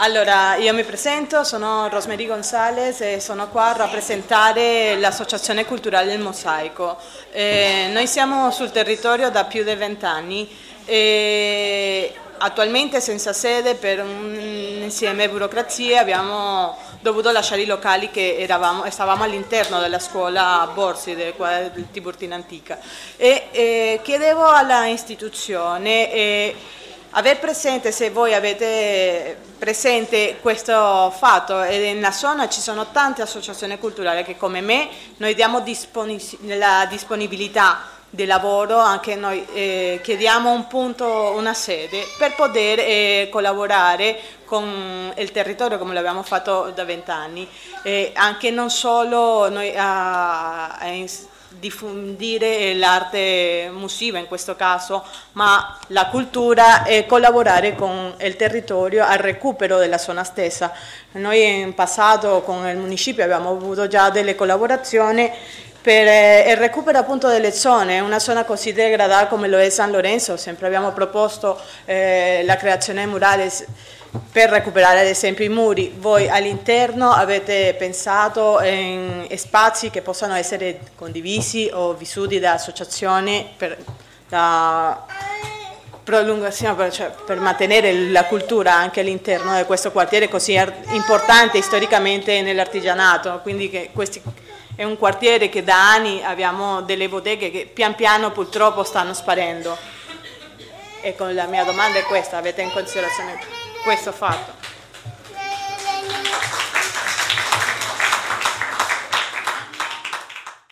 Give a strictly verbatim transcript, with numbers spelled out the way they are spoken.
Allora, io mi presento, sono Rosemary Gonzalez e sono qua a rappresentare l'Associazione Culturale Il Mosaico. Eh, noi siamo sul territorio da più di vent'anni e attualmente senza sede per un insieme di burocrazie abbiamo dovuto lasciare i locali che eravamo, stavamo all'interno della scuola Borsi del, del Tiburtina Antica e eh, chiedevo alla istituzione eh, aver presente, se voi avete presente questo fatto, e nella zona ci sono tante associazioni culturali che come me noi diamo disponi- la disponibilità di lavoro, anche noi eh, chiediamo un punto, una sede per poter eh, collaborare con il territorio come l'abbiamo fatto da vent'anni, eh, anche non solo noi a, a diffondere l'arte musiva in questo caso, ma la cultura e collaborare con il territorio al recupero della zona stessa. Noi in passato con il municipio abbiamo avuto già delle collaborazioni per il recupero appunto delle zone, una zona così degradata come lo è San Lorenzo. Sempre abbiamo proposto eh, la creazione murale per recuperare ad esempio i muri. Voi all'interno avete pensato in spazi che possano essere condivisi o vissuti da associazioni per la prolungazione, per, cioè, per mantenere la cultura anche all'interno di questo quartiere così importante storicamente nell'artigianato, quindi che questi è un quartiere che da anni abbiamo delle botteghe che pian piano purtroppo stanno sparendo. E con la mia domanda è questa: avete in considerazione questo fatto?